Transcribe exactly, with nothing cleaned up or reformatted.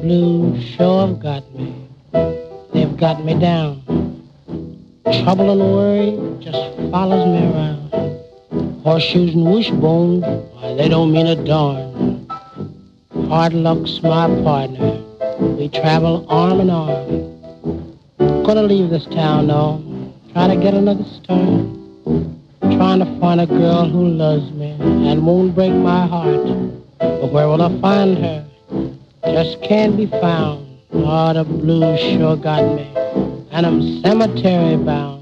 blues sure have got me. They've got me down. Trouble and worry just follows me around. Horseshoes and wishbones, why, they don't mean a darn. Hard luck's my partner. We travel arm in arm. Gonna leave this town, though. Try to get another start. Trying to find a girl who loves me and won't break my heart. But where will I find her? Just can't be found. Oh, the blues sure got me, and I'm cemetery bound.